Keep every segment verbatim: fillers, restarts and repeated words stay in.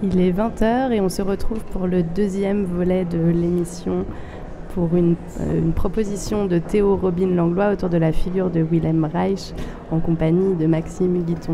Il est vingt heures et on se retrouve pour le deuxième volet de l'émission pour une, euh, une proposition de Théo Robin Langlois autour de la figure de Wilhelm Reich en compagnie de Maxime Guiton.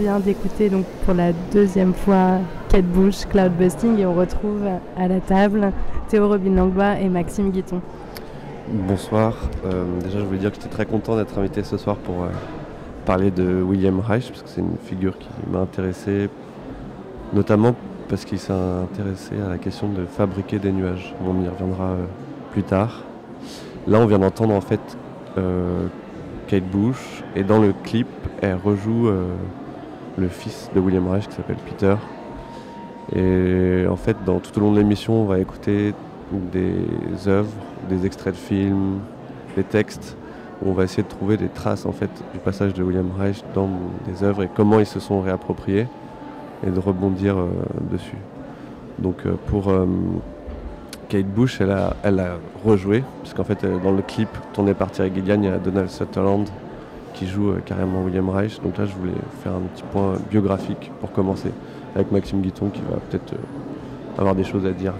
vient d'écouter donc pour la deuxième fois Kate Bush, Cloudbusting, et on retrouve à la table Théo Robin-Langlois et Maxime Guiton. Bonsoir. Euh, déjà, je voulais dire que j'étais très content d'être invité ce soir pour euh, parler de William Reich, parce que c'est une figure qui m'a intéressé, notamment parce qu'il s'est intéressé à la question de fabriquer des nuages. On y reviendra euh, plus tard. Là, on vient d'entendre en fait euh, Kate Bush, et dans le clip, elle rejoue euh, le fils de William Reich qui s'appelle Peter. Et en fait, dans, tout au long de l'émission, on va écouter des œuvres, des extraits de films, des textes, où on va essayer de trouver des traces en fait du passage de William Reich dans des œuvres et comment ils se sont réappropriés et de rebondir euh, dessus. Donc euh, pour euh, Kate Bush, elle a, elle a rejoué, puisqu'en fait euh, dans le clip tourné par Terry Gilliam, il y a Donald Sutherland qui joue euh, carrément William Reich. Donc là, je voulais faire un petit point biographique pour commencer, avec Maxime Guiton qui va peut-être euh, avoir des choses à dire.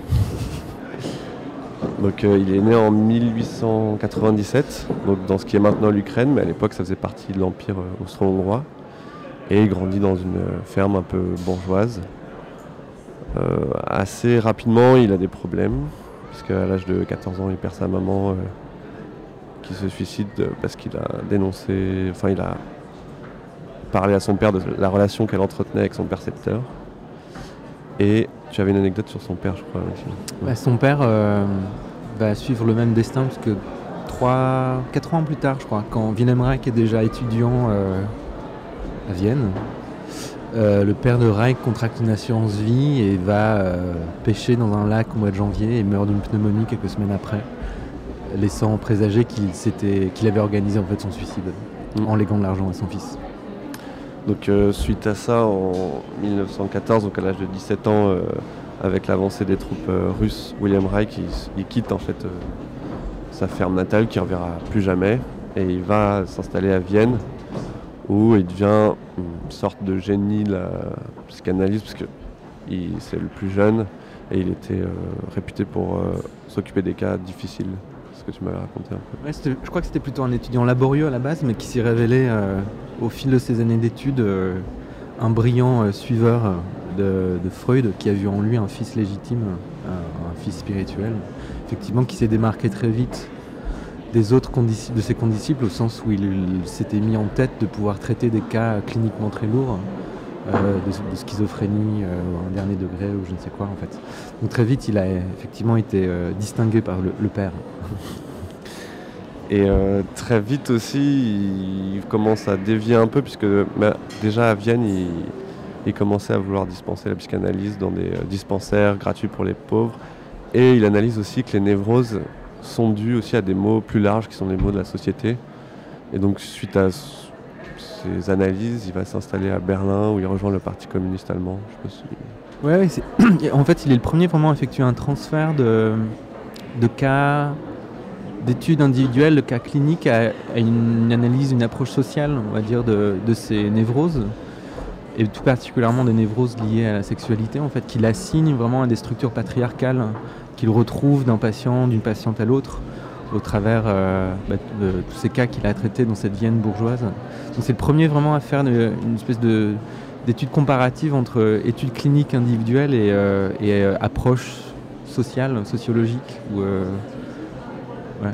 Donc euh, il est né en mille huit cent quatre-vingt-dix-sept, donc dans ce qui est maintenant l'Ukraine, mais à l'époque ça faisait partie de l'Empire euh, austro-hongrois. Et il grandit dans une euh, ferme un peu bourgeoise. Euh, assez rapidement, il a des problèmes, puisqu'à l'âge de quatorze ans, il perd sa maman euh, qui se suicide parce qu'il a dénoncé, enfin il a parlé à son père de la relation qu'elle entretenait avec son percepteur. Et tu avais une anecdote sur son père, je crois, Maxime. Bah, son père euh, va suivre le même destin, parce que trois, quatre ans plus tard, je crois, quand Wilhelm Reich est déjà étudiant euh, à Vienne, euh, le père de Reich contracte une assurance vie et va euh, pêcher dans un lac au mois de janvier et meurt d'une pneumonie quelques semaines après, laissant présager qu'il, s'était, qu'il avait organisé en fait son suicide mmh. en léguant de l'argent à son fils. Donc euh, suite à ça, en mille neuf cent quatorze, donc à l'âge de dix-sept ans, euh, avec l'avancée des troupes euh, russes, William Reich, il, il quitte en fait euh, sa ferme natale qu'il ne reverra plus jamais, et il va s'installer à Vienne, où il devient une sorte de génie de la psychanalyse, parce que il, c'est le plus jeune, et il était euh, réputé pour euh, s'occuper des cas difficiles. Ce que tu m'avais raconté un peu. Ouais, c'était, je crois que c'était plutôt un étudiant laborieux à la base, mais qui s'est révélé euh, au fil de ses années d'études euh, un brillant euh, suiveur de, de Freud, qui a vu en lui un fils légitime, un, un fils spirituel, effectivement, qui s'est démarqué très vite des autres condisciples, de ses condisciples, au sens où il, il s'était mis en tête de pouvoir traiter des cas cliniquement très lourds, euh, de, de schizophrénie euh, ou un dernier degré ou je ne sais quoi en fait. Donc très vite, il a effectivement été euh, distingué par le, le père. Et euh, très vite aussi, il commence à dévier un peu, puisque bah, déjà à Vienne, il, il commençait à vouloir dispenser la psychanalyse dans des euh, dispensaires gratuits pour les pauvres. Et il analyse aussi que les névroses sont dues aussi à des maux plus larges, qui sont les maux de la société. Et donc suite à ces analyses, il va s'installer à Berlin, où il rejoint le Parti communiste allemand. Je sais pas si... Ouais, ouais, c'est... en fait, il est le premier vraiment à effectuer un transfert de, de cas... d'études individuelles, de cas cliniques, à, à une analyse, une approche sociale, on va dire, de, de ces névroses, et tout particulièrement des névroses liées à la sexualité, en fait, qu'il assigne vraiment à des structures patriarcales, qu'il retrouve d'un patient, d'une patiente à l'autre, au travers euh, bah, de, de tous ces cas qu'il a traités dans cette Vienne bourgeoise. Donc c'est le premier vraiment à faire de, une espèce de, d'études comparatives entre études cliniques individuelles et, euh, et euh, approches sociales, sociologiques, ou euh, ouais.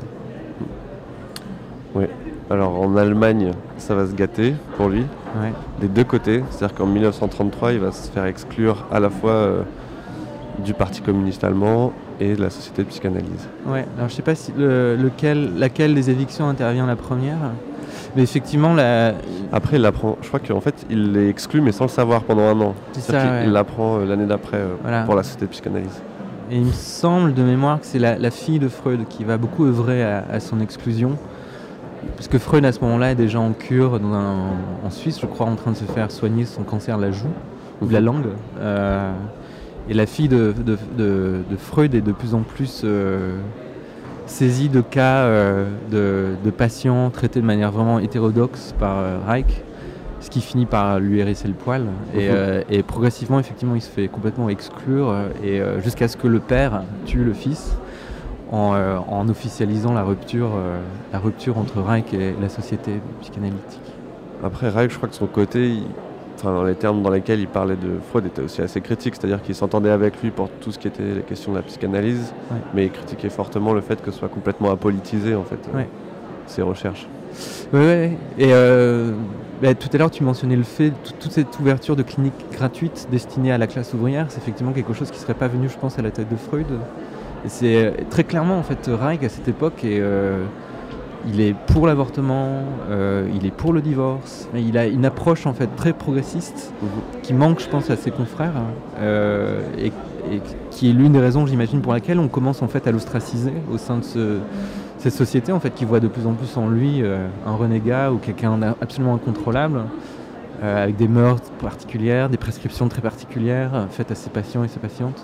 Oui. Alors en Allemagne, ça va se gâter pour lui, ouais. Des deux côtés. C'est-à-dire qu'en mille neuf cent trente-trois, il va se faire exclure à la fois euh, du Parti communiste allemand et de la Société de psychanalyse. Ouais. Alors je sais pas si le, lequel, laquelle des évictions intervient la première, mais effectivement la. Après, il l'apprend. Je crois qu'en fait, il l'est exclu, mais sans le savoir pendant un an. C'est C'est-à-dire ça, qu'il ouais. l'apprend euh, l'année d'après euh, Voilà. pour la Société de psychanalyse. Et il me semble de mémoire que c'est la, la fille de Freud qui va beaucoup œuvrer à, à son exclusion. Parce que Freud, à ce moment-là, est déjà en cure dans un, en Suisse, je crois, en train de se faire soigner son cancer de la joue, ou de la langue. Euh, et la fille de, de, de, de Freud est de plus en plus euh, saisie de cas euh, de, de patients traités de manière vraiment hétérodoxe par euh, Reich, ce qui finit par lui hérisser le poil. Et, euh, et progressivement, effectivement, il se fait complètement exclure, et euh, jusqu'à ce que le père tue le fils. En, euh, en officialisant la rupture, euh, la rupture entre Reich et la société psychanalytique. Après, Reich, je crois que de son côté, il, enfin, dans les termes dans lesquels il parlait de Freud étaient aussi assez critiques, c'est-à-dire qu'il s'entendait avec lui pour tout ce qui était les questions de la psychanalyse, Ouais. mais il critiquait fortement le fait que ce soit complètement apolitisé en fait, Ouais. euh, ses recherches. Oui, ouais. Et euh, bah, tout à l'heure, tu mentionnais le fait, tout- toute cette ouverture de cliniques gratuites destinées à la classe ouvrière, c'est effectivement quelque chose qui ne serait pas venu, je pense, à la tête de Freud. Et c'est euh, très clairement, en fait, Reich, à cette époque, et, euh, il est pour l'avortement, euh, il est pour le divorce. Et il a une approche, en fait, très progressiste, Mhm. qui manque, je pense, à ses confrères, euh, et, et qui est l'une des raisons, j'imagine, pour laquelle on commence, en fait, à l'ostraciser au sein de ce... cette société en fait qui voit de plus en plus en lui euh, un renégat ou quelqu'un d'absolument incontrôlable, euh, avec des mœurs particulières, des prescriptions très particulières euh, faites à ses patients et ses patientes.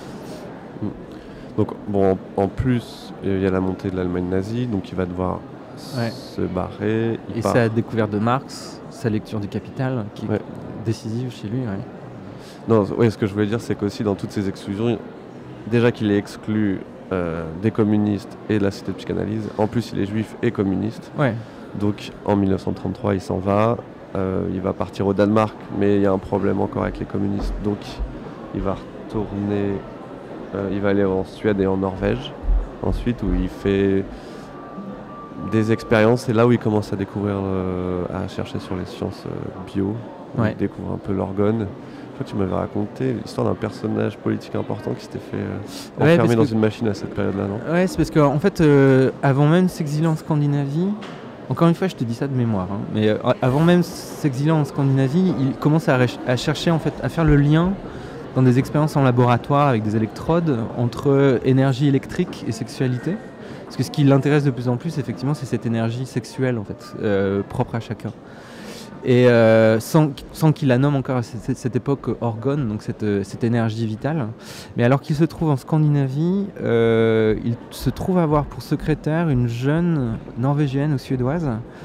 Donc bon, en, en plus, il y a la montée de l'Allemagne nazie, donc il va devoir Ouais. se barrer. Il Et part- sa découverte de Marx, sa lecture du Capital, qui est Ouais. décisive chez lui. Ouais. Non, oui, ce que je voulais dire, c'est qu'aussi dans toutes ces exclusions, déjà qu'il est exclu euh, des communistes et de la cité de psychanalyse, en plus il est juif et communiste, Ouais. donc en mille neuf cent trente-trois il s'en va, euh, il va partir au Danemark, mais il y a un problème encore avec les communistes, donc il va retourner, euh, il va aller en Suède et en Norvège, ensuite où il fait des expériences, c'est là où il commence à découvrir, euh, à chercher sur les sciences euh, bio, où Ouais. il découvre un peu l'orgone. Je crois que tu m'avais raconté l'histoire d'un personnage politique important qui s'était fait euh, Ouais, enfermer parce dans que- une machine à cette période-là, non? Ouais, c'est parce qu'en fait, euh, avant même de s'exiler en Scandinavie, encore une fois, je te dis ça de mémoire, hein, mais euh, avant même de s'exiler en Scandinavie, il commence à, rech- à chercher, en fait, à faire le lien dans des expériences en laboratoire avec des électrodes entre énergie électrique et sexualité. Parce que ce qui l'intéresse de plus en plus, effectivement, c'est cette énergie sexuelle, en fait, euh, propre à chacun. Et euh, sans, sans qu'il la nomme encore à cette, cette époque orgone, donc cette, euh, cette énergie vitale. Mais alors qu'il se trouve en Scandinavie, euh, il se trouve avoir pour secrétaire une jeune norvégienne ou suédoise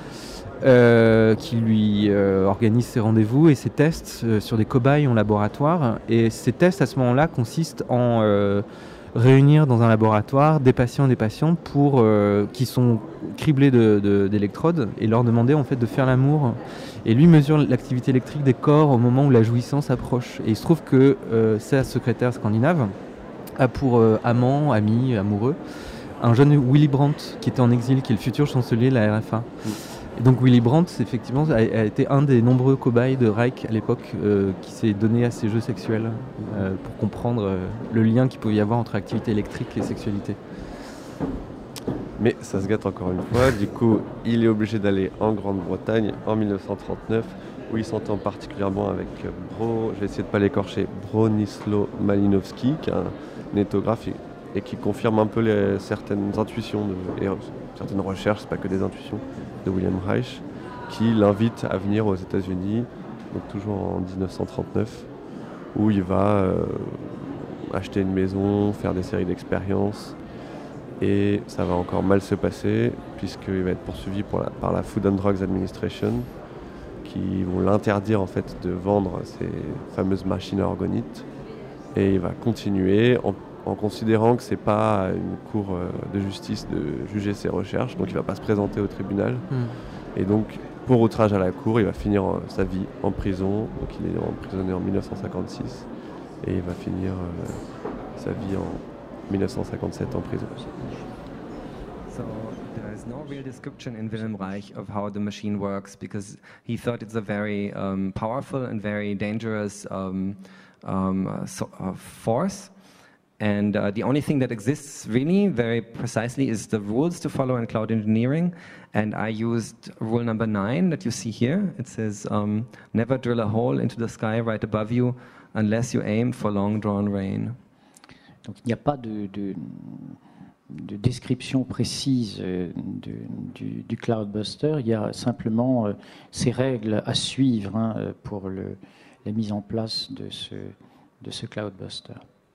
euh, qui lui euh, organise ses rendez-vous et ses tests euh, sur des cobayes en laboratoire. Et ces tests, à ce moment-là, consistent en euh, réunir dans un laboratoire des patients et des patientes pour, euh, qui sont criblés de, de, d'électrodes et leur demander en fait de faire l'amour. Et lui mesure l'activité électrique des corps au moment où la jouissance approche. Et il se trouve que euh, sa secrétaire scandinave a pour euh, amant, ami, amoureux, un jeune Willy Brandt qui était en exil, qui est le futur chancelier de la R F A. Mm. Et donc Willy Brandt, effectivement, a, a été un des nombreux cobayes de Reich à l'époque euh, qui s'est donné à ces jeux sexuels euh, pour comprendre euh, le lien qu'il pouvait y avoir entre activité électrique et sexualité. Mais ça se gâte encore une fois, du coup il est obligé d'aller en Grande-Bretagne en mille neuf cent trente-neuf, où il s'entend particulièrement avec euh, Bro, je vais essayer de ne pas l'écorcher, Bronislaw Malinowski, qui est un éthographe et, et qui confirme un peu les, certaines intuitions de, et euh, certaines recherches, c'est pas que des intuitions, de William Reich, qui l'invite à venir aux États-Unis, donc toujours en dix-neuf cent trente-neuf, où il va euh, acheter une maison, faire des séries d'expériences. Et ça va encore mal se passer, puisqu'il va être poursuivi pour la, par la Food and Drugs Administration, qui vont l'interdire en fait de vendre ces fameuses machines à orgonites. Et il va continuer en, en considérant que c'est pas une cour euh, de justice de juger ses recherches, donc il va pas se présenter au tribunal. Mm. Et donc pour outrage à la cour, il va finir euh, sa vie en prison. Donc il est emprisonné en mille neuf cent cinquante-six et il va finir euh, sa vie en mille neuf cent cinquante-sept en prison. So there is no real description in Wilhelm Reich of how the machine works, because he thought it's a very um, powerful and very dangerous um, um, uh, so, uh, force. And uh, the only thing that exists really very precisely is the rules to follow in cloud engineering. And I used rule number nine that you see here. It says, um, never drill a hole into the sky right above you unless you aim for long-drawn rain. Donc il n'y a pas de, de, de description précise euh, de, du, du Cloudbuster, il y a simplement euh, ces règles à suivre hein, euh, pour le, la mise en place de ce, de ce Cloudbuster.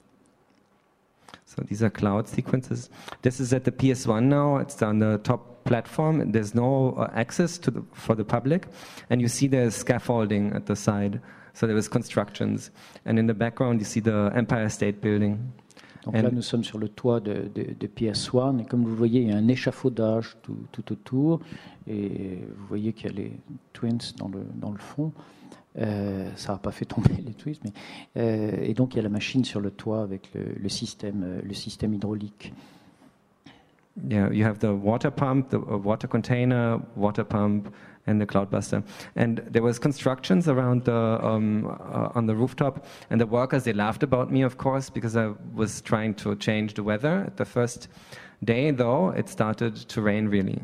So these are cloud sequences. This is at the P S one now. It's on the top platform. There's no uh, access to the, for the public. And you see there's scaffolding at the side. So there is constructions. And in the background, you see the Empire State Building. Donc And là, nous sommes sur le toit de, de, de P S un, et comme vous voyez, il y a un échafaudage tout, tout autour, et vous voyez qu'il y a les Twins dans le, dans le fond. Euh, ça n'a pas fait tomber les twists, mais euh, et donc il y a la machine sur le toit avec le, le système, euh, le système hydraulique. Yeah, you have the water pump, the uh, water container, water pump, and the Cloudbuster. And there was constructions around the um, uh, on the rooftop, and the workers, they laughed about me, of course, because I was trying to change the weather. At the first day, though, it started to rain really.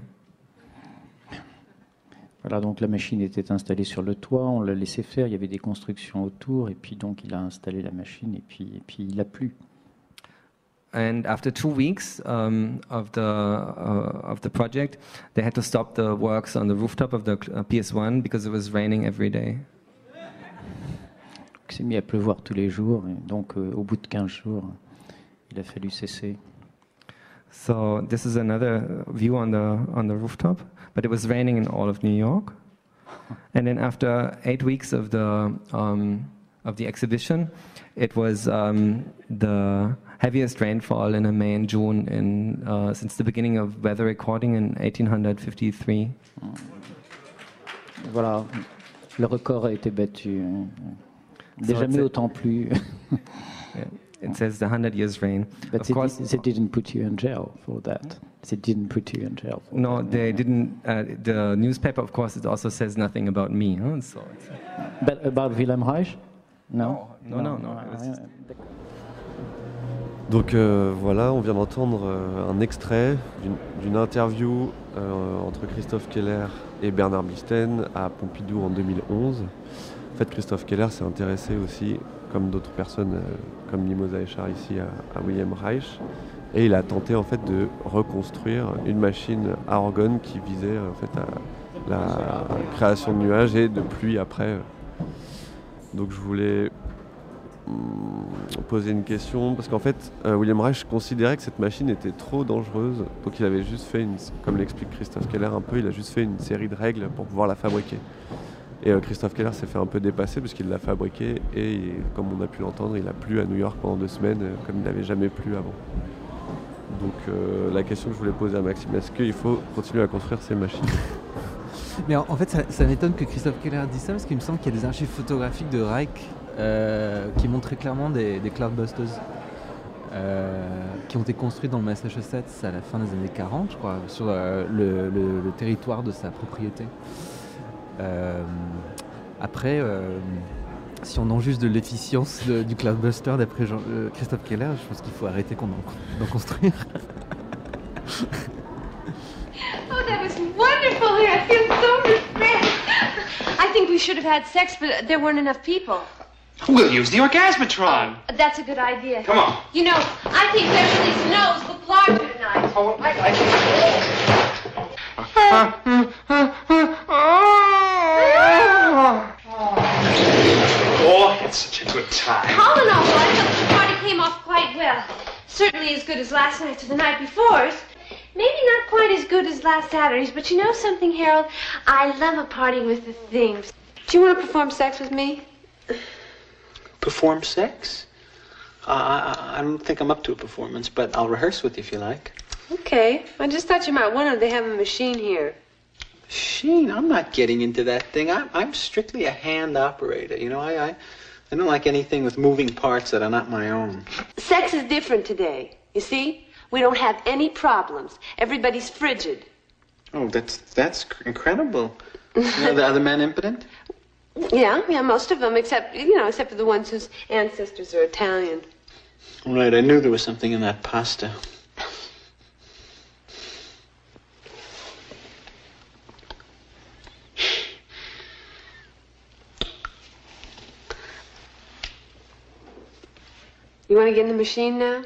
Voilà, donc la machine était installée sur le toit, on l'a laissé faire, il y avait des constructions autour, et puis donc il a installé la machine, et puis, et puis il a plu. And after two weeks um, of the uh, of the project, they had to stop the works on the rooftop of the uh, P S one because it was raining every day. Il s'est mis à pleuvoir tous les jours, et donc euh, au bout de quinze jours, il a fallu cesser. So this is another view on the on the rooftop, but it was raining in all of New York. And then after eight weeks of the um, of the exhibition, it was um, the heaviest rainfall in May and June in uh, since the beginning of weather recording in eighteen fifty-three. Voilà, le record a été battu. So Jamais autant plu. Yeah. It says the hundred years rain. But of they, course, did, they didn't put you in jail for that. They didn't put you in jail for no, that. they didn't. Uh, the newspaper, of course, it also says nothing about me. Huh? So it's, But about Wilhelm Reich? No, no, no, no. It was just- Donc euh, voilà, on vient d'entendre euh, un extrait d'une, d'une interview euh, entre Christophe Keller et Bernard Blichten à Pompidou en deux mille onze. En fait, Christophe Keller s'est intéressé aussi, comme d'autres personnes, euh, comme Mimosa Echar ici, à, à Wilhelm Reich. Et il a tenté en fait de reconstruire une machine à orgone qui visait en fait à la création de nuages et de pluie après. Donc je voulais poser une question parce qu'en fait euh, Wilhelm Reich considérait que cette machine était trop dangereuse, donc il avait juste fait une, comme l'explique Christophe Keller un peu, il a juste fait une série de règles pour pouvoir la fabriquer. Et euh, Christophe Keller s'est fait un peu dépasser parce qu'il l'a fabriquée et il, comme on a pu l'entendre, il a plu à New York pendant deux semaines euh, comme il n'avait jamais plu avant. Donc euh, la question que je voulais poser à Maxime, est-ce qu'il faut continuer à construire ces machines? Mais en, en fait, ça, ça m'étonne que Christophe Keller dise ça, parce qu'il me semble qu'il y a des archives photographiques de Reich euh, qui montrent très clairement des, des Cloudbusters euh, qui ont été construits dans le Massachusetts à la fin des années quarante, je crois, sur euh, le, le, le territoire de sa propriété. Euh, après, euh, si on en juge de l'efficience de, du Cloudbuster d'après Jean, euh, Christophe Keller, je pense qu'il faut arrêter qu'on en, d'en construire. Oh, that was wonderful here. I feel so refreshed. I think we should have had sex, but there weren't enough people. We'll use the orgasmatron. Oh, that's a good idea. Come on. You know, I think Beverly's nose looked larger tonight. Oh, I, I Oh, had such a good time. All in all, though, I thought the party came off quite well. Certainly as good as last night's or the night before's. Maybe not quite as good as last Saturday's, but you know something, Harold? I love a party with the themes. Do you want to perform sex with me? Perform sex? Uh, I, I don't think I'm up to a performance, but I'll rehearse with you if you like. Okay. I just thought you might want to. They have a machine here. Sheen, I'm not getting into that thing. I'm, I'm strictly a hand operator. You know, I, I, I don't like anything with moving parts that are not my own. Sex is different today. You see? We don't have any problems. Everybody's frigid. Oh, that's that's incredible. You know, the other men impotent? Yeah, yeah, most of them, except, you know, except for the ones whose ancestors are Italian. Right, I knew there was something in that pasta. You want to get in the machine now?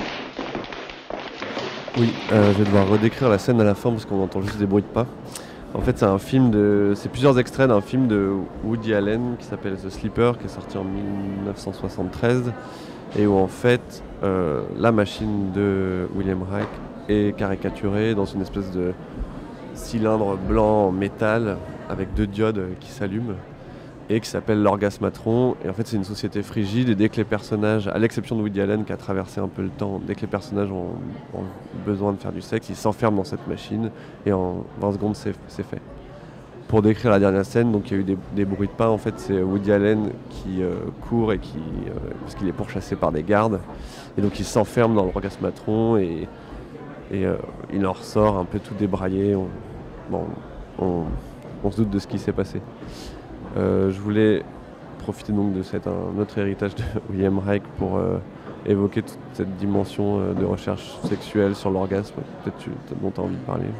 Oui, euh, je vais devoir redécrire la scène à la fin parce qu'on entend juste des bruits de pas. En fait, c'est un film de, c'est plusieurs extraits d'un film de Woody Allen qui s'appelle The Sleeper, qui est sorti en dix-neuf cent soixante-treize, et où en fait, euh, la machine de William Reich est caricaturée dans une espèce de cylindre blanc en métal avec deux diodes qui s'allument et qui s'appelle l'Orgasmatron. Et en fait, c'est une société frigide, et dès que les personnages, à l'exception de Woody Allen qui a traversé un peu le temps, dès que les personnages ont, ont besoin de faire du sexe, ils s'enferment dans cette machine et en vingt secondes, c'est, c'est fait. Pour décrire la dernière scène, donc il y a eu des, des bruits de pas. En fait, c'est Woody Allen qui euh, court et qui, euh, parce qu'il est pourchassé par des gardes, et donc il s'enferme dans l'Orgasmatron et, et euh, il en ressort un peu tout débraillé. On, bon, on, on se doute de ce qui s'est passé. Euh, je voulais profiter donc de cet un autre héritage de William Reich pour euh, évoquer toute cette dimension euh, de recherche sexuelle sur l'orgasme. Peut-être tu, dont tu as envie de parler.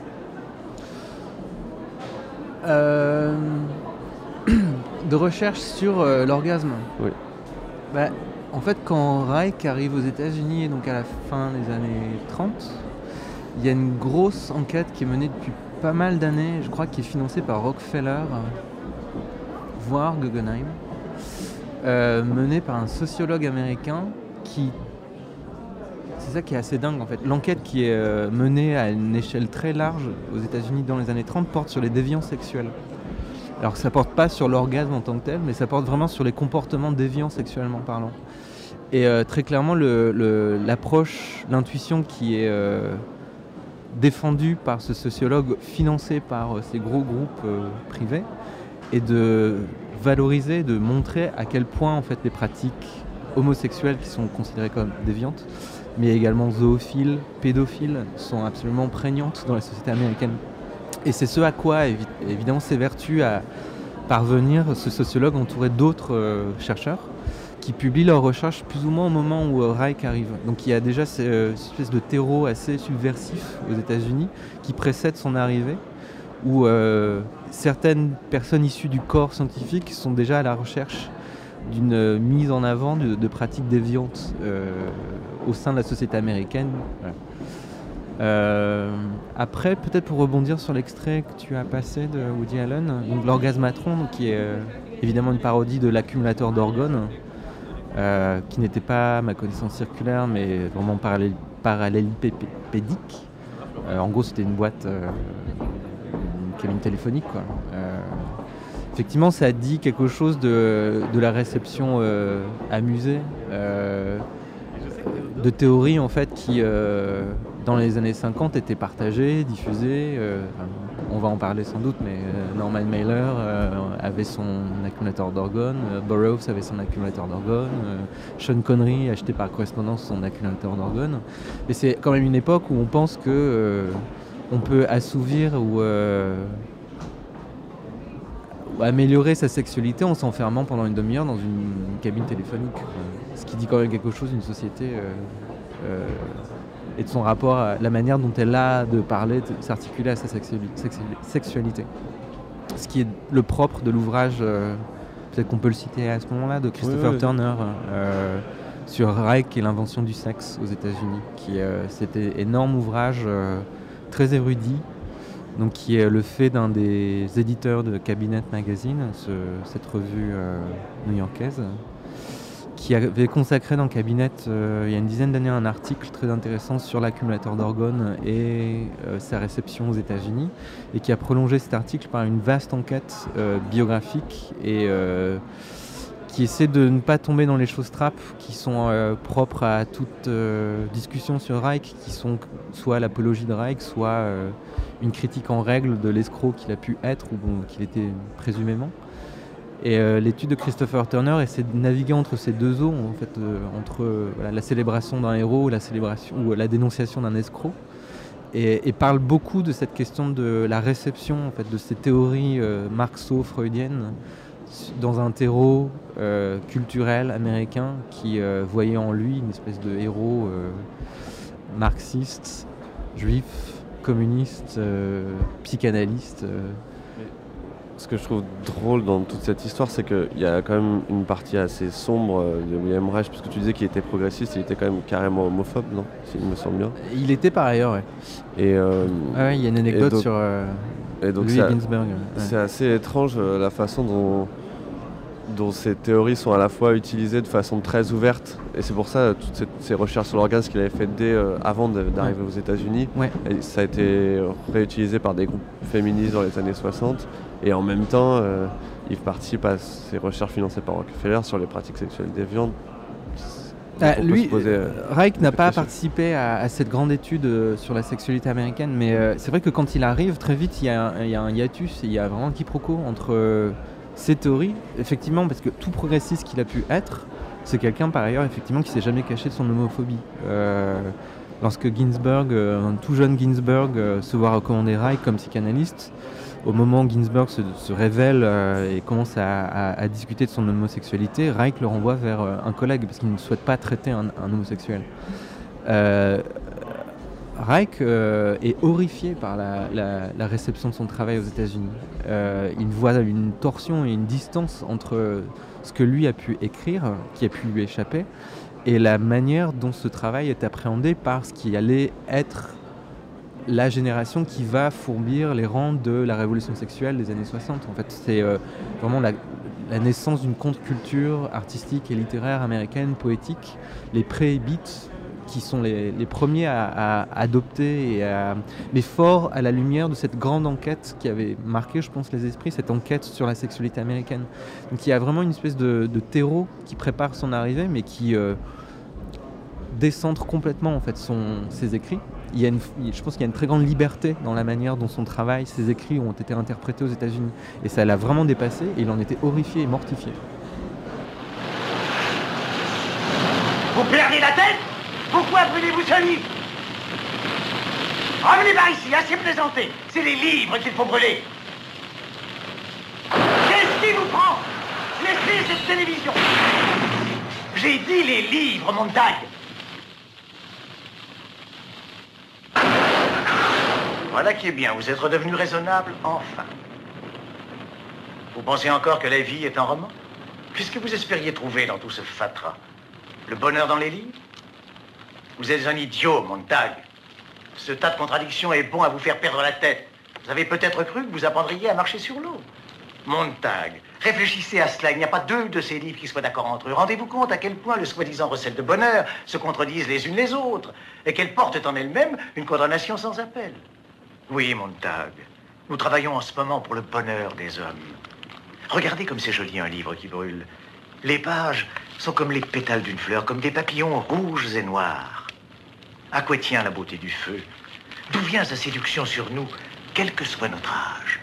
Euh, de recherche sur euh, l'orgasme. Oui. Bah, en fait, quand Reich arrive aux États-Unis, et donc à la fin des années trente, il y a une grosse enquête qui est menée depuis pas mal d'années, je crois, qui est financée par Rockefeller, voire Guggenheim, euh, menée par un sociologue américain qui... C'est ça qui est assez dingue en fait. L'enquête qui est euh, menée à une échelle très large aux États-Unis dans les années trente porte sur les déviants sexuels. Alors ça porte pas sur l'orgasme en tant que tel, mais ça porte vraiment sur les comportements déviants sexuellement parlant. Et euh, très clairement, le, le, l'approche, l'intuition qui est euh, défendue par ce sociologue financé par euh, ces gros groupes euh, privés, et de valoriser, de montrer à quel point en fait les pratiques homosexuelles qui sont considérées comme déviantes, mais également zoophiles, pédophiles, sont absolument prégnantes dans la société américaine. Et c'est ce à quoi évi- évidemment s'évertue à parvenir ce sociologue entouré d'autres euh, chercheurs qui publient leurs recherches plus ou moins au moment où euh, Reich arrive. Donc il y a déjà cette euh, espèce de terreau assez subversif aux États-Unis qui précède son arrivée, où euh, certaines personnes issues du corps scientifique sont déjà à la recherche d'une euh, mise en avant de, de pratiques déviantes euh, au sein de la société américaine. Voilà. Euh, après, peut-être pour rebondir sur l'extrait que tu as passé de Woody Allen, donc l'Orgasmatron, donc, qui est euh, évidemment une parodie de l'accumulateur d'organes, euh, qui n'était pas, à ma connaissance, circulaire, mais vraiment parallèle, parallélépédique. Euh, en gros, c'était une boîte... Euh, cabine téléphonique quoi. Euh, effectivement ça dit quelque chose de, de la réception euh, amusée euh, de théories en fait qui euh, dans les années cinquante étaient partagées, diffusées, euh, on va en parler sans doute, mais euh, Norman Mailer euh, avait son accumulateur d'organes, euh, Burroughs avait son accumulateur d'organes, euh, Sean Connery acheté par correspondance son accumulateur d'organes, et c'est quand même une époque où on pense que euh, on peut assouvir ou, euh, ou améliorer sa sexualité en s'enfermant pendant une demi-heure dans une, une cabine téléphonique. Euh, ce qui dit quand même quelque chose d'une société euh, euh, et de son rapport à la manière dont elle a de parler, de s'articuler à sa sexuali- sexuali- sexualité. Ce qui est le propre de l'ouvrage, euh, peut-être qu'on peut le citer à ce moment-là, de Christopher oui, oui. Turner, euh, sur Reich et l'invention du sexe aux États-Unis, qui euh, c'était énorme ouvrage euh, très érudit, donc qui est le fait d'un des éditeurs de Cabinet Magazine, ce, cette revue euh, new-yorkaise, qui avait consacré dans Cabinet euh, il y a une dizaine d'années un article très intéressant sur l'accumulateur d'organes et euh, sa réception aux États-Unis, et qui a prolongé cet article par une vaste enquête euh, biographique et euh, qui essaie de ne pas tomber dans les choses trappes qui sont euh, propres à toute euh, discussion sur Reich, qui sont soit l'apologie de Reich, soit euh, une critique en règle de l'escroc qu'il a pu être, ou bon, qu'il était présumément. Et euh, l'étude de Christopher Turner essaie de naviguer entre ces deux eaux, en fait, euh, entre euh, voilà, la célébration d'un héros, la célébration ou la dénonciation d'un escroc, et, et parle beaucoup de cette question de la réception, en fait, de ces théories euh, marxo-freudiennes dans un terreau euh, culturel américain qui euh, voyait en lui une espèce de héros euh, marxiste, juif, communiste, euh, psychanalyste. Euh. Ce que je trouve drôle dans toute cette histoire, c'est qu'il y a quand même une partie assez sombre de William Reich, parce que tu disais qu'il était progressiste, il était quand même carrément homophobe, non ? Si il me semble bien. Il était par ailleurs, ouais. Et euh, ah ouais, il y a une anecdote donc... sur... Euh... Et donc Lui c'est, et Ginsberg. Ouais. c'est assez étrange euh, la façon dont, dont ces théories sont à la fois utilisées de façon très ouverte. Et c'est pour ça, euh, toutes ces, ces recherches sur l'orgasme qu'il avait faites dès euh, avant de, d'arriver Ouais. aux États-Unis, Ouais. et ça a été réutilisé par des groupes féministes dans les années soixante. Et en même temps, euh, il participe à ces recherches financées par Rockefeller sur les pratiques sexuelles déviantes. Ah, On peut lui, se poser, euh, Reich n'a pas questions. participé à, à cette grande étude euh, sur la sexualité américaine, mais euh, c'est vrai que quand il arrive, très vite, il y a un, il y a un hiatus, il y a vraiment un quiproquo entre euh, ces théories, effectivement, parce que tout progressiste qu'il a pu être, c'est quelqu'un par ailleurs, effectivement, qui s'est jamais caché de son homophobie. Euh, lorsque Ginsberg, euh, un tout jeune Ginsberg, euh, se voit recommander Reich comme psychanalyste, au moment où Ginsberg se, se révèle euh, et commence à, à- à discuter de son homosexualité, Reich le renvoie vers euh, un collègue parce qu'il ne souhaite pas traiter un, un homosexuel. Euh, Reich euh, est horrifié par la, la- la réception de son travail aux États-Unis. Euh, il voit une torsion et une distance entre ce que lui a pu écrire, qui a pu lui échapper, et la manière dont ce travail est appréhendé par ce qui allait être la génération qui va fourbir les rangs de la révolution sexuelle des années soixante. En fait, c'est euh, vraiment la, la naissance d'une contre-culture artistique et littéraire américaine, poétique, les pré-beats, qui sont les, les premiers à, à adopter, et à, mais fort à la lumière de cette grande enquête qui avait marqué, je pense, les esprits, cette enquête sur la sexualité américaine. Donc il y a vraiment une espèce de, de terreau qui prépare son arrivée, mais qui euh, décentre complètement en fait, son, ses écrits. Il y a une, je pense qu'il y a une très grande liberté dans la manière dont son travail, ses écrits ont été interprétés aux États-Unis. Et ça l'a vraiment dépassé, et il en était horrifié et mortifié. Vous perdez la tête? Pourquoi brûlez-vous ce livre? Revenez par ici, assez plaisanté. C'est les livres qu'il faut brûler. Qu'est-ce qui vous prend? Laissez cette télévision. J'ai dit les livres, Montag. Voilà qui est bien, vous êtes redevenu raisonnable, enfin. Vous pensez encore que la vie est un roman? Qu'est-ce que vous espériez trouver dans tout ce fatras? Le bonheur dans les livres? Vous êtes un idiot, Montag. Ce tas de contradictions est bon à vous faire perdre la tête. Vous avez peut-être cru que vous apprendriez à marcher sur l'eau. Montag, réfléchissez à cela. Il n'y a pas deux de ces livres qui soient d'accord entre eux. Rendez-vous compte à quel point le soi-disant recette de bonheur se contredisent les unes les autres et qu'elles portent en elles-mêmes une condamnation sans appel. Oui, Montag, nous travaillons en ce moment pour le bonheur des hommes. Regardez comme c'est joli un livre qui brûle. Les pages sont comme les pétales d'une fleur, comme des papillons rouges et noirs. À quoi tient la beauté du feu? D'où vient sa séduction sur nous, quel que soit notre âge?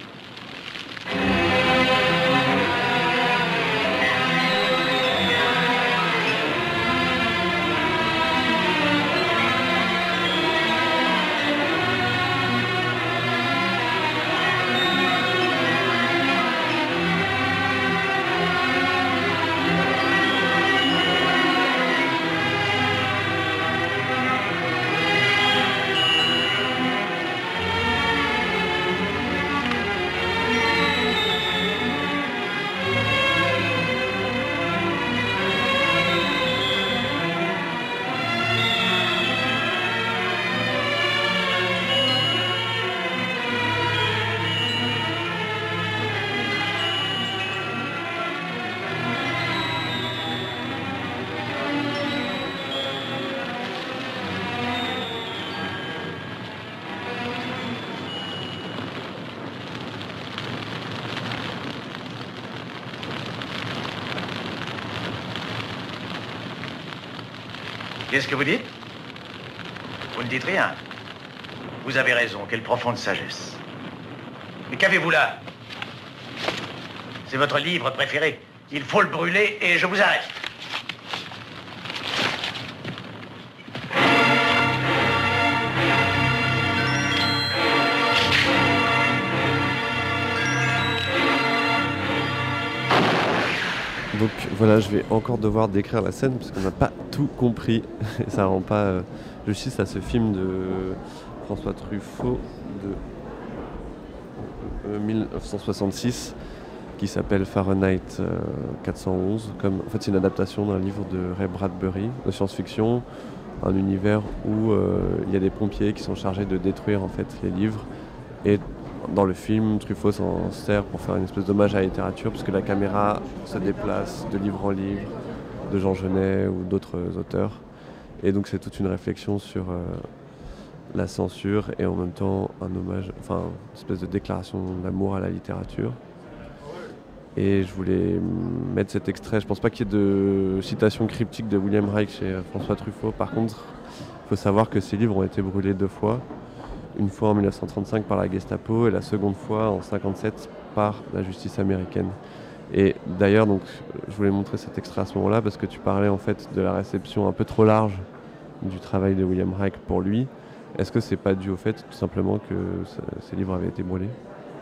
Qu'est-ce que vous dites? Vous ne dites rien. Vous avez raison, quelle profonde sagesse. Mais qu'avez-vous là? C'est votre livre préféré. Il faut le brûler et je vous arrête. Donc voilà, je vais encore devoir décrire la scène parce qu'on n'a pas tout compris et ça rend pas euh, justice à ce film de François Truffaut de euh, mille neuf cent soixante-six qui s'appelle Fahrenheit euh, quatre cent onze. Comme, en fait, c'est une adaptation d'un livre de Ray Bradbury de science-fiction, un univers où euh, il y a des pompiers qui sont chargés de détruire en fait les livres et dans le film, Truffaut s'en sert pour faire une espèce d'hommage à la littérature, parce que la caméra se déplace de livre en livre, de Jean Genet ou d'autres auteurs. Et donc c'est toute une réflexion sur euh, la censure et en même temps un hommage, enfin une espèce de déclaration d'amour à la littérature. Et je voulais mettre cet extrait. Je pense pas qu'il y ait de citation cryptique de William Reich chez François Truffaut. Par contre, il faut savoir que ces livres ont été brûlés deux fois. Une fois en dix-neuf cent trente-cinq par la Gestapo et la seconde fois en mille neuf cent cinquante-sept par la justice américaine. Et d'ailleurs, donc, je voulais montrer cet extrait à ce moment-là parce que tu parlais en fait de la réception un peu trop large du travail de William Reich pour lui. Est-ce que c'est pas dû au fait tout simplement que ces livres avaient été brûlés ?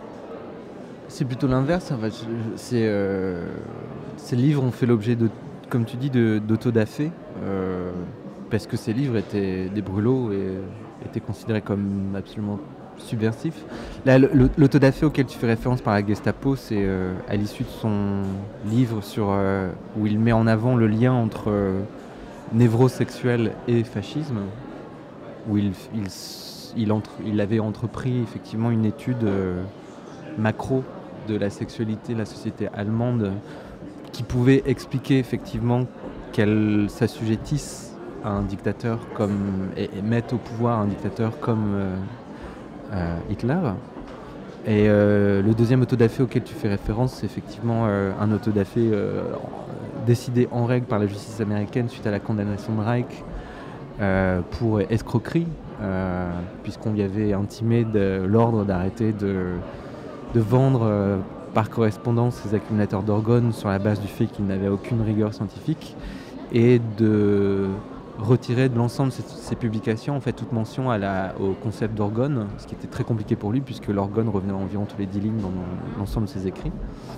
C'est plutôt l'inverse. En fait. C'est, euh, ces livres ont fait l'objet, de, comme tu dis, de, d'autodafé, euh, parce que ces livres étaient des brûlots et étaient considérés comme absolument subversifs. Là, l'autodafé auquel tu fais référence par la Gestapo, c'est euh, à l'issue de son livre sur, euh, où il met en avant le lien entre euh, névrose sexuelle et fascisme, où il, il, il, entre, il avait entrepris effectivement une étude euh, macro de la sexualité de la société allemande qui pouvait expliquer effectivement qu'elle s'assujettisse à un dictateur comme, et, et mette au pouvoir un dictateur comme euh, euh, Hitler. Et euh, le deuxième autodafé auquel tu fais référence, c'est effectivement euh, un autodafé euh, décidé en règle par la justice américaine suite à la condamnation de Reich euh, pour escroquerie, euh, puisqu'on lui avait intimé de, l'ordre d'arrêter de de vendre euh, par correspondance ses accumulateurs d'orgones sur la base du fait qu'il n'avait aucune rigueur scientifique et de retirer de l'ensemble de ses, ses publications en fait toute mention à la, au concept d'orgone, ce qui était très compliqué pour lui puisque l'orgone revenait environ tous les dix lignes dans l'ensemble de ses écrits.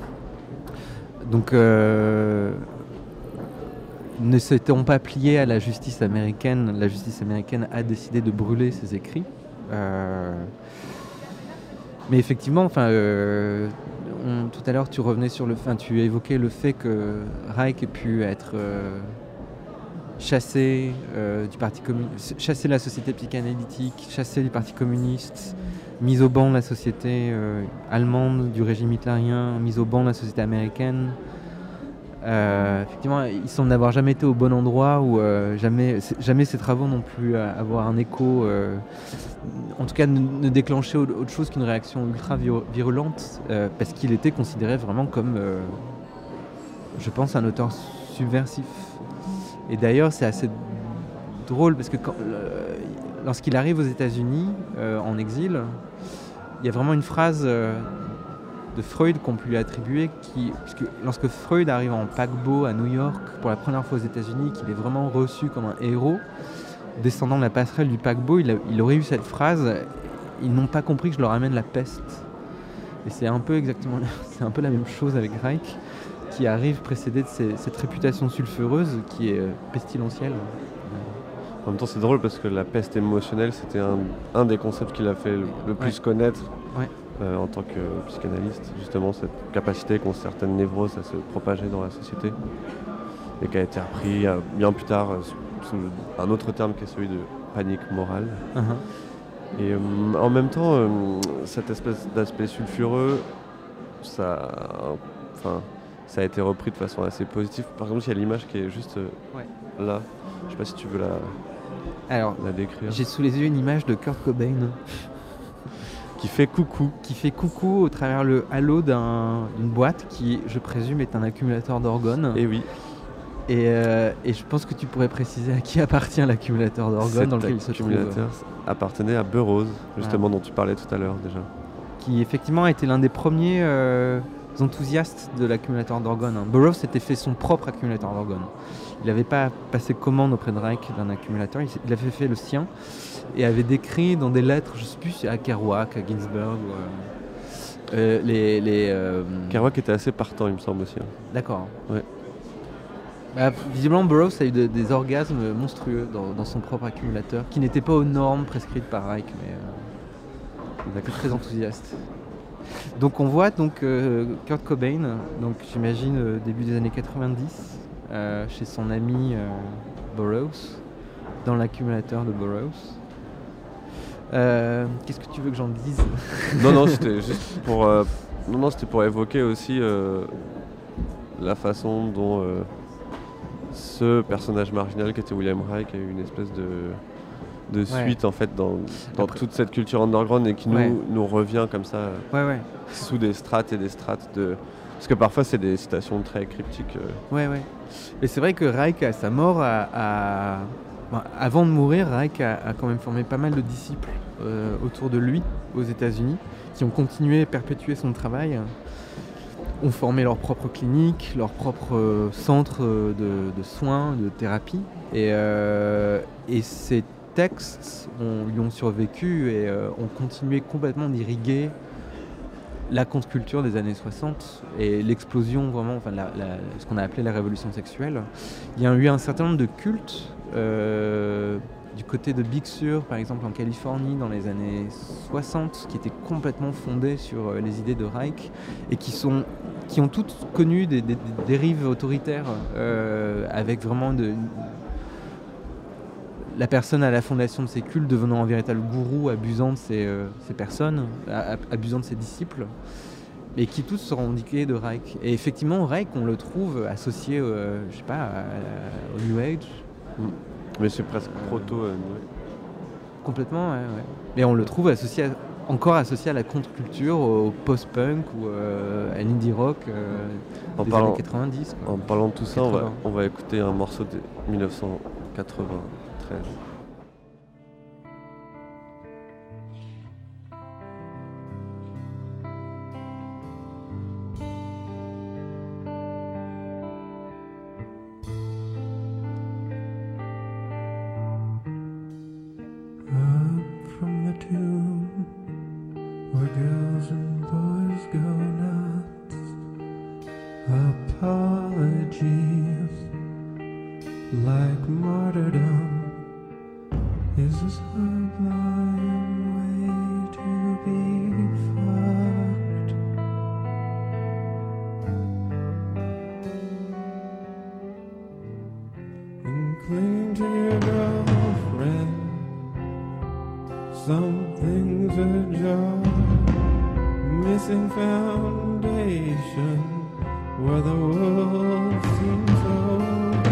Donc euh, ne s'étant pas plié à la justice américaine, la justice américaine a décidé de brûler ses écrits. Euh, Mais effectivement, enfin, euh, on, tout à l'heure, tu revenais sur le, enfin, tu évoquais le fait que Reich ait pu être euh, chassé euh, du parti communiste, chassé de la société psychanalytique, chassé du parti communiste, mis au banc de la société euh, allemande, du régime hitlérien, mis au banc de la société américaine. Euh, effectivement, il semble n'avoir jamais été au bon endroit ou euh, jamais, jamais ses travaux n'ont pu euh, avoir un écho, euh, en tout cas ne, ne déclencher autre chose qu'une réaction ultra virulente, euh, parce qu'il était considéré vraiment comme, euh, je pense, un auteur subversif. Et d'ailleurs, c'est assez drôle parce que quand, euh, lorsqu'il arrive aux États-Unis euh, en exil, il y a vraiment une phrase euh, de Freud qu'on peut lui attribuer, qui, parce que lorsque Freud arrive en paquebot à New York pour la première fois aux États-Unis, qu'il est vraiment reçu comme un héros, descendant de la passerelle du paquebot, il, a, il aurait eu cette phrase « Ils n'ont pas compris que je leur amène la peste ». Et c'est un peu exactement, c'est un peu la même chose avec Reich, qui arrive précédé de ces, cette réputation sulfureuse qui est euh, pestilentielle. En même temps, c'est drôle parce que la peste émotionnelle, c'était un, un des concepts qu'il a fait le, le plus ouais. connaître. Ouais. Euh, en tant que psychanalyste, justement cette capacité qu'ont certaines névroses à se propager dans la société et qui a été repris euh, bien plus tard euh, sous, sous un autre terme qui est celui de panique morale. Uh-huh. Et euh, en même temps, euh, cette espèce d'aspect sulfureux, ça, enfin, ça a été repris de façon assez positive. Par exemple, il y a l'image qui est juste euh, ouais. là. Je ne sais pas si tu veux la, Alors, la décrire. J'ai sous les yeux une image de Kurt Cobain. Qui fait coucou. Qui fait coucou au travers le halo d'un, d'une boîte qui, je présume, est un accumulateur d'orgones. Et oui. Et, euh, et je pense que tu pourrais préciser à qui appartient l'accumulateur d'orgones dans lequel il se trouve. Cet accumulateur appartenait à Burroughs, justement, ah. dont tu parlais tout à l'heure déjà. Qui effectivement a été l'un des premiers euh, enthousiastes de l'accumulateur d'orgones. Hein. Burroughs s'était fait son propre accumulateur d'orgones. Il n'avait pas passé commande auprès de Reich d'un accumulateur, il, il avait fait le sien. Et avait décrit dans des lettres, je ne sais plus, à Kerouac, à Ginsberg, euh, euh, les... les euh... Kerouac était assez partant, il me semble aussi. Hein. D'accord. Ouais. Bah, visiblement, Burroughs a eu de, des orgasmes monstrueux dans, dans son propre accumulateur, qui n'étaient pas aux normes prescrites par Reich, mais euh, il était très enthousiaste. Donc on voit donc euh, Kurt Cobain, donc j'imagine euh, début des années quatre-vingt-dix, euh, chez son ami euh, Burroughs, dans l'accumulateur de Burroughs. Euh, qu'est-ce que tu veux que j'en dise? Non, non, c'était juste pour, euh, non, non, c'était pour évoquer aussi euh, la façon dont euh, ce personnage marginal qui était William Reich a eu une espèce de, de suite ouais. en fait dans, dans Après... toute cette culture underground et qui nous, ouais. nous revient comme ça ouais, ouais. sous des strates et des strates de... Parce que parfois c'est des citations très cryptiques. Euh... Ouais, ouais. Et c'est vrai que Reich, à sa mort, a, a... Bon, avant de mourir, Reich a, a quand même formé pas mal de disciples euh, autour de lui aux États-Unis qui ont continué à perpétuer son travail, ont formé leur propre clinique, leur propre euh, centre de, de soins, de thérapie. Et, euh, et ces textes ont, lui ont survécu et euh, ont continué complètement d'irriguer la contre-culture des années soixante et l'explosion vraiment, enfin la, la, ce qu'on a appelé la révolution sexuelle. Il y a eu un certain nombre de cultes euh, du côté de Big Sur, par exemple en Californie dans les années soixante, qui étaient complètement fondés sur les idées de Reich et qui, sont, qui ont toutes connu des, des, des dérives autoritaires euh, avec vraiment de, la personne à la fondation de ces cultes devenant un véritable gourou, abusant de ces, euh, ces personnes, a, abusant de ses disciples, et qui tous se revendiquaient de Reich. Et effectivement, Reich, on le trouve associé, euh, je sais pas, à, à, au New Age. Mmh. Mais c'est presque euh, proto euh, New Age. Complètement, ouais, ouais. Et on le trouve associé à, encore associé à la contre-culture, au post-punk ou euh, à l'indie rock euh, en des parlant, années quatre-vingt-dix. Quoi. En parlant de tout ça, on va, on va écouter un morceau de dix-neuf cent quatre-vingt-treize. Like martyrdom is a sublime way to be fucked. And clinging to your girlfriend, something's ajar, missing foundation where the world seems so.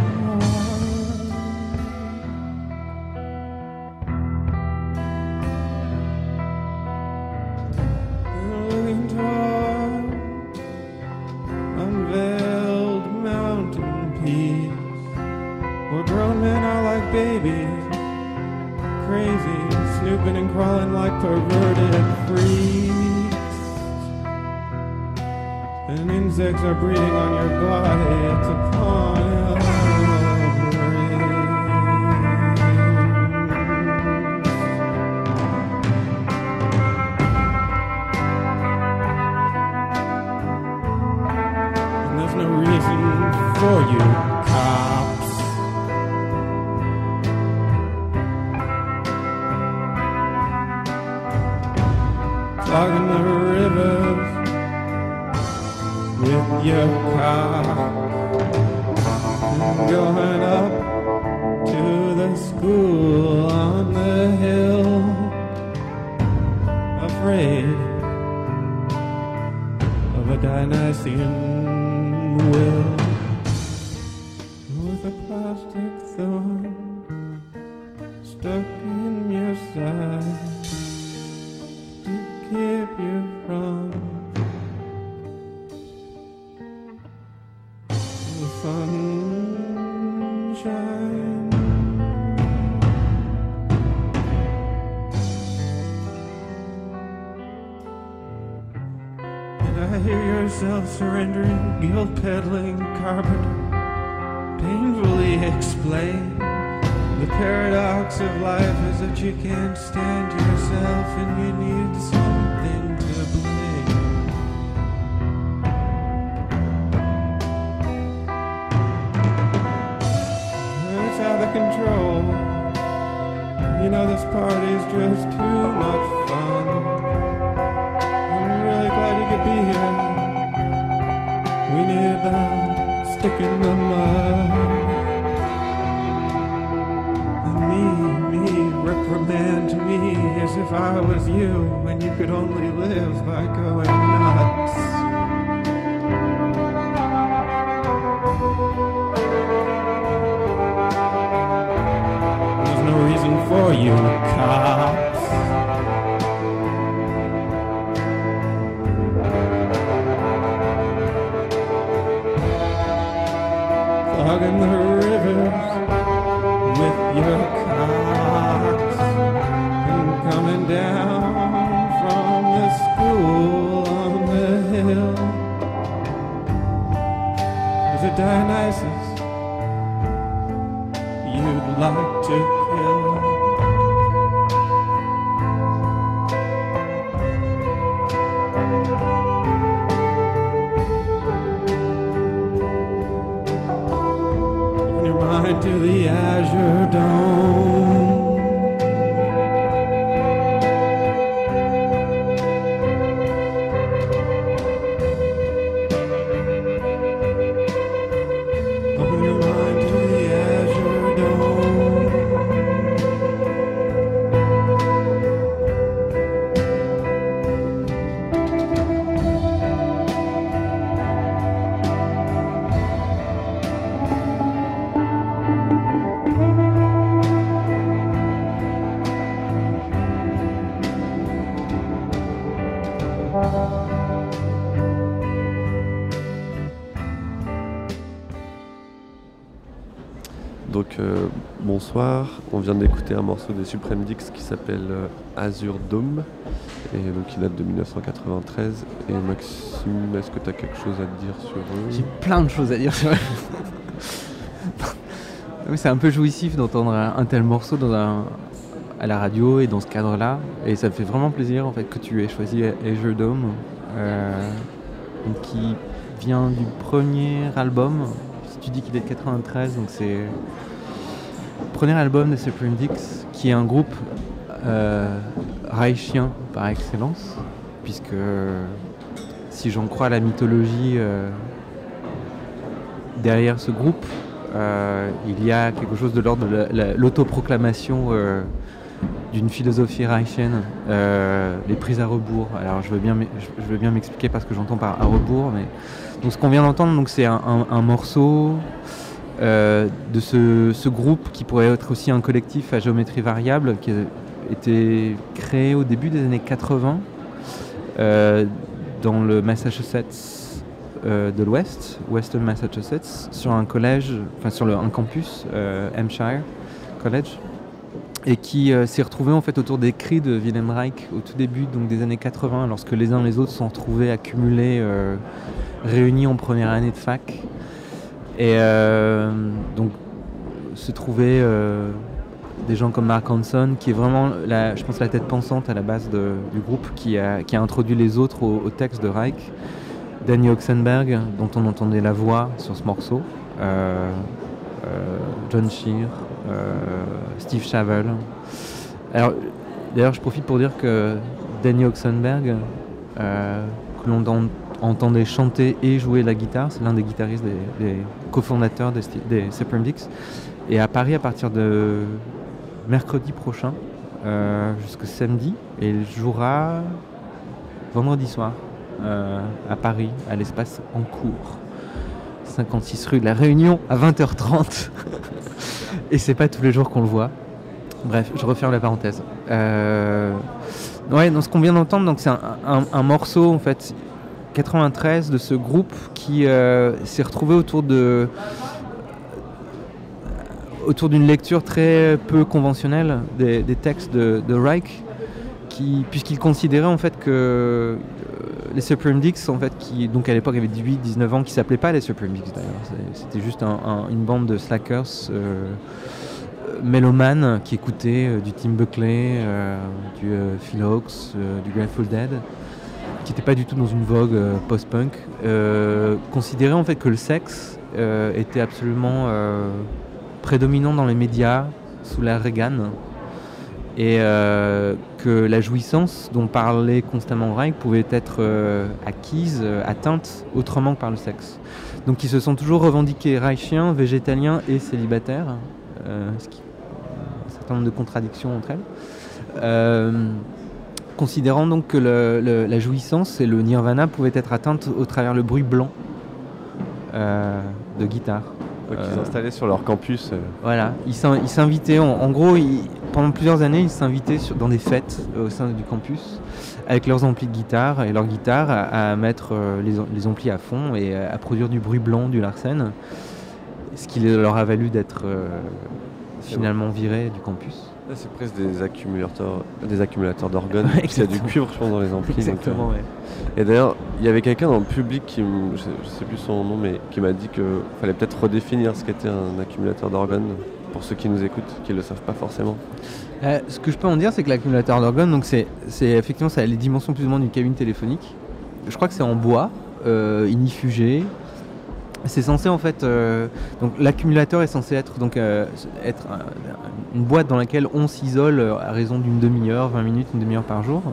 And crawling like perverted freaks, and insects are breeding on your body. It's a pile of and there's no reason for you, cops. Clogging the rivers with your car, and going up to the school on the hill, afraid of a Dionysian will, with a plastic thorn stuck in your side. Keep you from the sunshine. And I hear yourself surrendering, guilt peddling, carpenter, painfully explain. The paradox of life is that you can't stand yourself and you need something to blame. It's out of control. You know this party's just too much fun. I'm really glad you could be here. We need the stick in the mud. Reprimand to me is if I was you and you could only live by going nuts. There's no reason for you cops. Clogging the rivers with your cocks and coming down from the school on the hill. There's a Dionysus you'd like to kill. To the Azure Dome. Open your mind to the Azure Dome. Donc euh, bonsoir, on vient d'écouter un morceau des Supreme Dicks qui s'appelle euh, Azure Dome et donc il date de dix-neuf cent quatre-vingt-treize. Et Maxime, est-ce que tu as quelque chose à te dire sur eux? J'ai plein de choses à dire sur eux. Oui, c'est un peu jouissif d'entendre un, un tel morceau dans un, à la radio et dans ce cadre-là, et ça me fait vraiment plaisir en fait que tu aies choisi Azure Dome, euh, qui vient du premier album. Tu dis qu'il est de quatre-vingt-treize, donc c'est le premier album de Supreme Dicks, qui est un groupe euh, reichien par excellence, puisque si j'en crois la mythologie euh, derrière ce groupe, euh, il y a quelque chose de l'ordre de la, la, l'autoproclamation euh, d'une philosophie reichienne, euh, les prises à rebours. Alors je veux bien, je veux bien m'expliquer parce que j'entends par à rebours, mais donc ce qu'on vient d'entendre, donc c'est un, un, un morceau euh, de ce, ce groupe qui pourrait être aussi un collectif à géométrie variable qui a été créé au début des années quatre-vingts euh, dans le Massachusetts euh, de l'Ouest, Western Massachusetts, sur un collège, enfin sur le, un campus, euh, Hampshire College, et qui euh, s'est retrouvé en fait autour des cris de Wilhelm Reich au tout début donc des années quatre-vingts, lorsque les uns les autres se sont retrouvés accumulés, euh, réunis en première année de fac, et euh, donc se trouvaient euh, des gens comme Mark Hanson, qui est vraiment la, je pense la tête pensante à la base de, du groupe, qui a, qui a introduit les autres au, au texte de Reich, Danny Oxenberg, dont on entendait la voix sur ce morceau, euh, euh, John Shear, euh, Steve Shavel. Alors, d'ailleurs, je profite pour dire que Danny Oxenberg, euh, que l'on en, entendait chanter et jouer la guitare, c'est l'un des guitaristes, des, des cofondateurs des, des Supreme Dicks, et à Paris à partir de mercredi prochain euh, jusqu'au samedi, et il jouera vendredi soir euh, à Paris, à l'espace En Cours, cinquante-six rue de la Réunion, à vingt heures trente. Et c'est pas tous les jours qu'on le voit. Bref, je referme la parenthèse. Euh... Ouais, dans ce qu'on vient d'entendre, donc c'est un, un, un morceau en fait quatre-vingt-treize de ce groupe qui euh, s'est retrouvé autour de autour d'une lecture très peu conventionnelle des, des textes de, de Reich, qui, puisqu'il considérait en fait que euh, les Supreme Dicks, en fait, qui donc à l'époque avaient dix-huit dix-neuf ans, qui s'appelaient pas les Supreme Dicks d'ailleurs, c'était juste un, un, une bande de slackers euh, mélomanes qui écoutaient euh, du Tim Buckley, euh, du euh, Phil Hawkes, euh, du Grateful Dead, qui n'étaient pas du tout dans une vogue euh, post-punk, euh, considéraient en fait que le sexe euh, était absolument euh, prédominant dans les médias sous l'ère Reagan, et euh, que la jouissance dont parlait constamment Reich pouvait être euh, acquise, euh, atteinte autrement que par le sexe. Donc ils se sont toujours revendiqués reichiens, végétaliens et célibataires, euh, ce qui, un certain nombre de contradictions entre elles. Euh, considérant donc que le, le, la jouissance et le nirvana pouvaient être atteintes au travers le bruit blanc euh, de guitare. Donc ils installaient sur leur campus. Euh... Voilà, ils s'invitaient, en, en gros, ils, pendant plusieurs années, ils s'invitaient dans des fêtes euh, au sein du campus avec leurs amplis de guitare et leur guitare à, à mettre euh, les, les amplis à fond et à, à produire du bruit blanc du Larsen, ce qui leur a valu d'être euh, finalement virés du campus. Là, c'est presque des accumulateurs, des accumulateurs d'organes. Ouais, il y a du cuivre, je pense, dans les amplis. Exactement, donc, euh... ouais. Et d'ailleurs, il y avait quelqu'un dans le public qui, je sais, je sais plus son nom, mais qui m'a dit qu'il fallait peut-être redéfinir ce qu'était un accumulateur d'organes pour ceux qui nous écoutent, qui ne le savent pas forcément. Euh, ce que je peux en dire, c'est que l'accumulateur d'organes, donc c'est, c'est effectivement, ça a les dimensions plus ou moins d'une cabine téléphonique. Je crois que c'est en bois, euh, inifugé. C'est censé en fait, euh, donc l'accumulateur est censé être donc euh, être euh, une boîte dans laquelle on s'isole à raison d'une demi-heure, vingt minutes, une demi-heure par jour.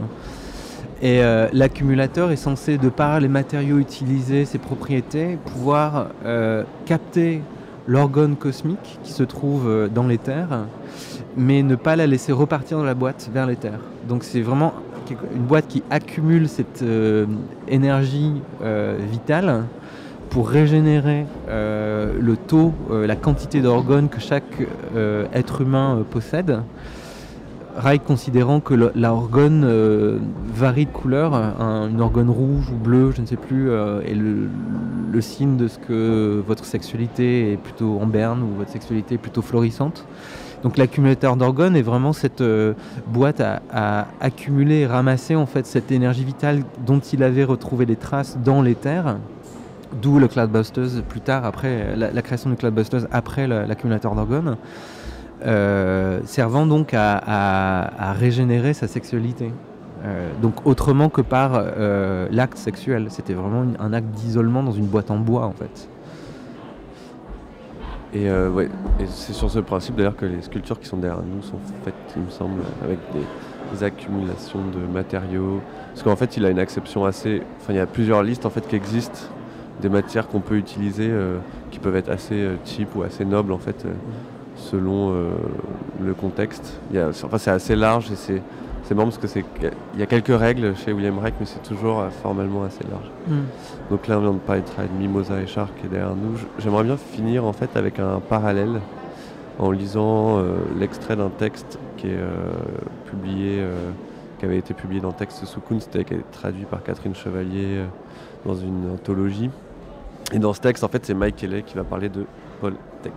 Et euh, l'accumulateur est censé, de par les matériaux utilisés, ses propriétés, pouvoir euh, capter l'orgone cosmique qui se trouve euh, dans l'éther, mais ne pas la laisser repartir dans la boîte vers l'éther. Donc c'est vraiment une boîte qui accumule cette euh, énergie euh, vitale pour régénérer euh, le taux, euh, la quantité d'organes que chaque euh, être humain euh, possède. Reich considérant que le, l'organe euh, varie de couleur, un, une organe rouge ou bleue, je ne sais plus, euh, est le, le signe de ce que votre sexualité est plutôt en berne ou votre sexualité est plutôt florissante. Donc l'accumulateur d'organes est vraiment cette euh, boîte à, à accumuler et ramasser en fait cette énergie vitale dont il avait retrouvé des traces dans l'éther. D'où le Cloudbusters plus tard, après la, la création du Cloudbusters après la, l'accumulateur d'organes, euh, servant donc à, à, à régénérer sa sexualité. Euh, donc autrement que par euh, l'acte sexuel. C'était vraiment une, un acte d'isolement dans une boîte en bois en fait. Et, euh, ouais, et c'est sur ce principe d'ailleurs que les sculptures qui sont derrière nous sont faites, il me semble, avec des, des accumulations de matériaux. Parce qu'en fait, il a une acception assez... Enfin, il y a plusieurs listes en fait qui existent des matières qu'on peut utiliser euh, qui peuvent être assez euh, cheap ou assez nobles en fait euh, selon euh, le contexte. Il y a, enfin, c'est assez large et c'est, c'est marrant parce que c'est, il y a quelques règles chez William Reich mais c'est toujours euh, formellement assez large. Mm. Donc là on vient de parler de travail de Mimosa et Char qui est derrière nous. J'aimerais bien finir en fait avec un parallèle en lisant euh, l'extrait d'un texte qui est euh, publié, euh, qui avait été publié dans Texte sous Kunst et qui a été traduit par Catherine Chevalier euh, dans une anthologie. Et dans ce texte, en fait, c'est Mike Kelley qui va parler de Paul Thek.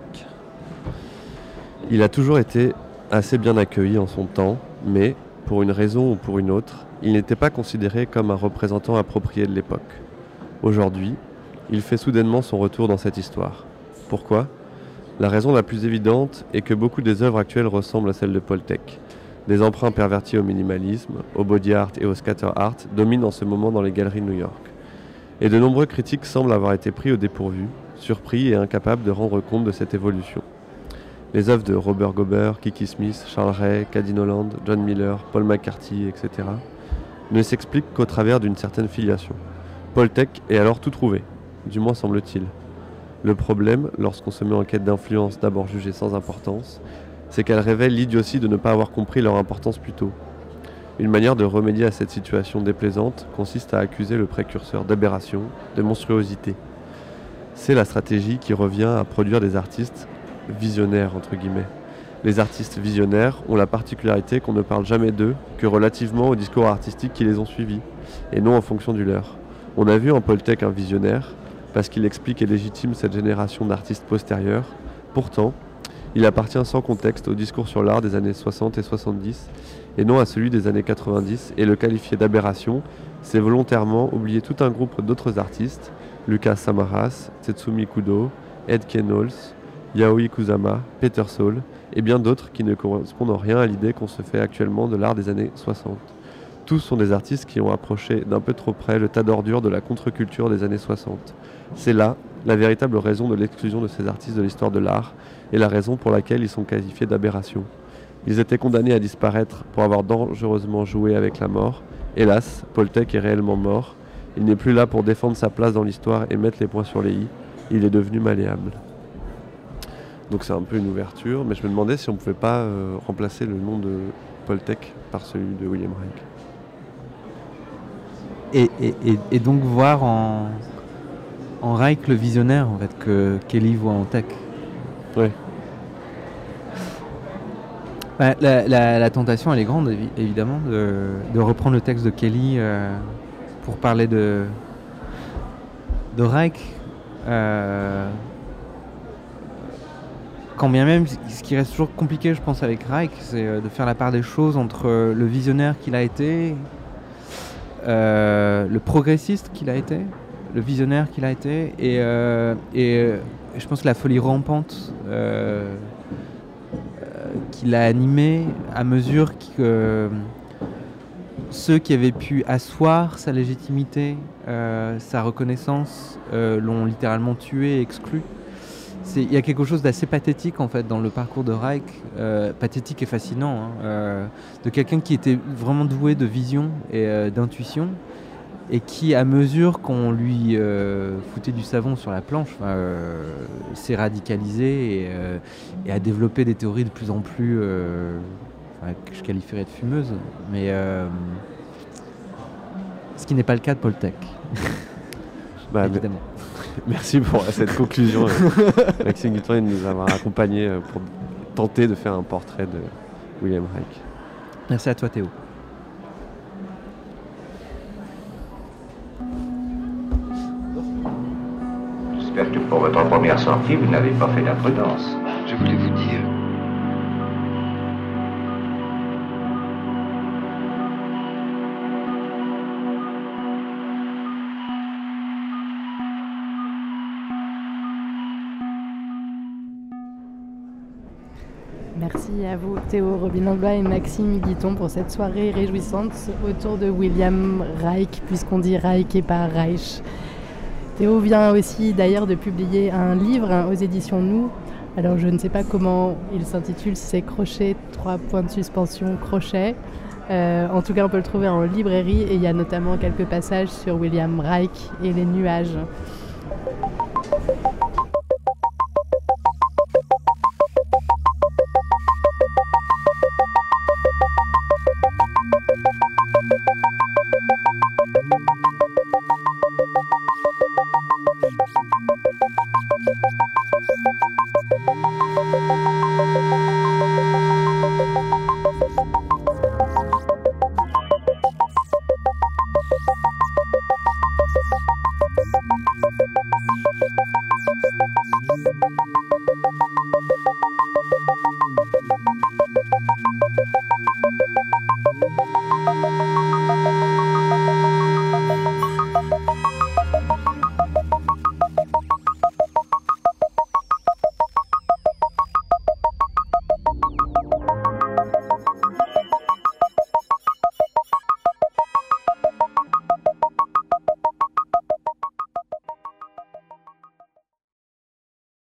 Il a toujours été assez bien accueilli en son temps, mais, pour une raison ou pour une autre, il n'était pas considéré comme un représentant approprié de l'époque. Aujourd'hui, il fait soudainement son retour dans cette histoire. Pourquoi ? La raison la plus évidente est que beaucoup des œuvres actuelles ressemblent à celles de Paul Thek. Des emprunts pervertis au minimalisme, au body art et au scatter art dominent en ce moment dans les galeries de New York. Et de nombreux critiques semblent avoir été pris au dépourvu, surpris et incapables de rendre compte de cette évolution. Les œuvres de Robert Gober, Kiki Smith, Charles Ray, Caddy Noland, John Miller, Paul McCarthy, et cetera ne s'expliquent qu'au travers d'une certaine filiation. Paul Thek est alors tout trouvé, du moins semble-t-il. Le problème, lorsqu'on se met en quête d'influences d'abord jugées sans importance, c'est qu'elles révèlent l'idiotie de ne pas avoir compris leur importance plus tôt. Une manière de remédier à cette situation déplaisante consiste à accuser le précurseur d'aberration, de monstruosité. C'est la stratégie qui revient à produire des artistes visionnaires, entre guillemets. Les artistes visionnaires ont la particularité qu'on ne parle jamais d'eux que relativement aux discours artistiques qui les ont suivis, et non en fonction du leur. On a vu en Paul Thek un visionnaire, parce qu'il explique et légitime cette génération d'artistes postérieurs. Pourtant, il appartient sans contexte au discours sur l'art des années soixante et soixante-dix, et non à celui des années quatre-vingt-dix, et le qualifier d'aberration, c'est volontairement oublier tout un groupe d'autres artistes, Lucas Samaras, Tetsumi Kudo, Ed Knowles, Yaoi Kusama, Peter Saul, et bien d'autres qui ne correspondent en rien à l'idée qu'on se fait actuellement de l'art des années soixante. Tous sont des artistes qui ont approché d'un peu trop près le tas d'ordures de la contre-culture des années soixante. C'est là la véritable raison de l'exclusion de ces artistes de l'histoire de l'art, et la raison pour laquelle ils sont qualifiés d'aberration. Ils étaient condamnés à disparaître pour avoir dangereusement joué avec la mort. Hélas, Paul Thek est réellement mort. Il n'est plus là pour défendre sa place dans l'histoire et mettre les points sur les i. Il est devenu malléable. Donc c'est un peu une ouverture, mais je me demandais si on ne pouvait pas euh, remplacer le nom de Poltech par celui de William Reich. Et, et, et, et donc voir en, en Reich le visionnaire en fait, que Kelly voit en Tech. Oui. Bah, la, la, la tentation, elle est grande, évi- évidemment, de, de reprendre le texte de Kelly euh, pour parler de, de Reich. Euh, quand bien même, ce qui reste toujours compliqué, je pense, avec Reich, c'est de faire la part des choses entre le visionnaire qu'il a été, euh, le progressiste qu'il a été, le visionnaire qu'il a été, et, euh, et, et je pense que la folie rampante euh, qui l'a animé à mesure que euh, ceux qui avaient pu asseoir sa légitimité, euh, sa reconnaissance, euh, l'ont littéralement tué et exclu. Il y a quelque chose d'assez pathétique en fait dans le parcours de Reich, euh, pathétique et fascinant, hein, euh, de quelqu'un qui était vraiment doué de vision et euh, d'intuition, et qui, à mesure qu'on lui euh, foutait du savon sur la planche, euh, s'est radicalisé et, euh, et a développé des théories de plus en plus, euh, enfin, que je qualifierais de fumeuses, mais euh, ce qui n'est pas le cas de Poltech. Bah, évidemment. Merci pour cette conclusion, Maxime Guitton, et de nous avoir accompagnés pour tenter de faire un portrait de William Reich. Merci à toi, Théo. J'espère que pour votre première sortie, vous n'avez pas fait d'imprudence. Je voulais vous dire... Merci à vous, Théo Robin-Langlois et Maxime Guitton, pour cette soirée réjouissante autour de William Reich, puisqu'on dit Reich et pas Reich. Théo vient aussi d'ailleurs de publier un livre hein, aux éditions Nous. Alors je ne sais pas comment il s'intitule, si c'est Crochet, trois points de suspension, Crochet. Euh, en tout cas, on peut le trouver en librairie et il y a notamment quelques passages sur William Reich et les nuages.